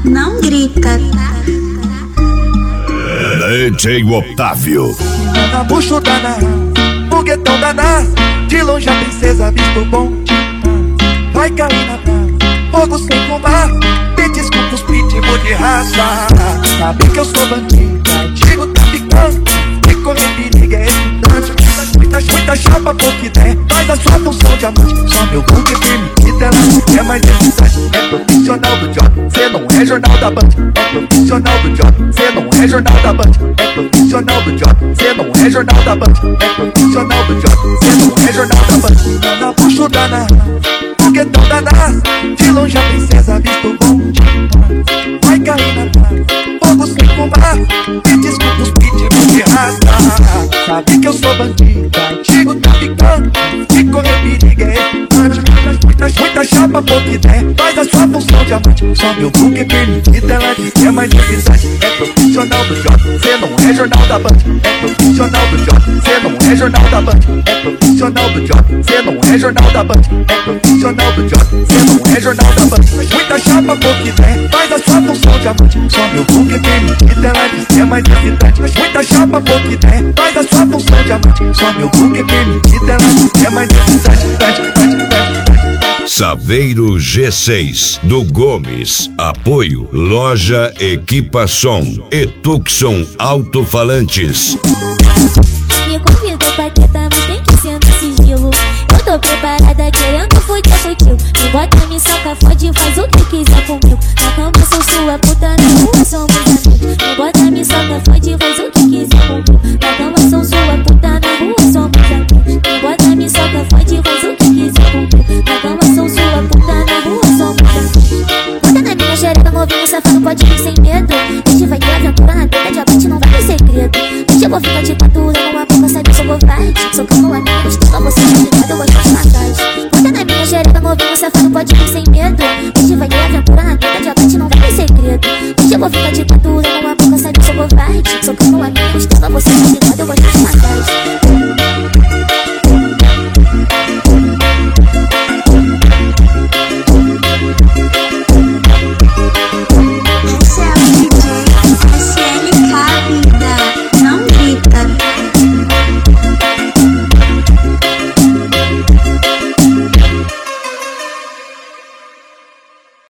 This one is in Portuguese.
Não grita, tá? DJ Otávio. Na bucho da Nara, foguetão da NASA. De longe a princesa visto bom demais. Vai cair na praia, fogo sem fumar. Petisco pros pitbull de raça. Sabe que eu sou bandido, antigo traficante. E correr perigo é excitante. Muita chapa pouca der, faz a sua função de amante. Só meu book permitido, ela é mais excitante. É profissional do job, cê não é jornal da Band. É profissional do job, cê não é jornal da Band. É profissional do job, cê não é jornal da Band. É profissional do job, cê não é jornal da Band. Na bucho da Nara, foguetão da NASA. De longe a princesa visto bom demais. Vai cair na praia, fogo sem fumar. Petisco pros pitbull de raça. Sabe que eu sou bandido, antigo traficante. E correr perigo é excitante. Muita chapa pouca ideia, faz a sua função de amante. Só meu book permitido, ela diz que é mais excitante. É profissional do job, cê não é jornal da Band. É profissional do job, cê não é jornal da Band. É profissional do job, cê não é jornal da Band. É profissional do job, cê não é jornal da Band. Muita chapa pouca ideia, faz a sua função de amante. Só meu book permitido, ela diz que é mais excitante. Muita chapa pouca ideia, faz a sua função de amante. Só meu book permitido, ela diz que é mais excitante. Saveiro G6 do Gomes. Apoio Loja Equipação e Tucson Alto-Falantes. Me convidou pra teta, mas tem que ser no sigilo. Eu tô preparada querendo fuder contigo. Me bota, me soca, fode, faz o que quiser comigo. Na cama eu sou sua puta, na rua somos amigos. Me bota, me soca, fode, faz o que quiser comigo. Na cama eu sou sua puta, na rua somos amigos. Me bota, me soca, fode, faz o que quiser comigo. Na cama eu sou sua puta, na rua somos amigos. Bota na minha xereca, novinho safado, pode vir sem medo. Hoje vai ter aventura na teta, diamante não vai ter segredo. Hoje eu vou ficar de patura numa boca, sabe, sou covarde. Sou como a minha estuda, você tá ligado, eu gosto de massagem. Bota na minha xereca, novinho safado, pode vir sem medo. Hoje vai ter aventura na teta, diamante não vai ter segredo. Hoje eu vou ficar de patura numa boca, sabe, sou covarde. Sou como a minha estuda, você tá ligado.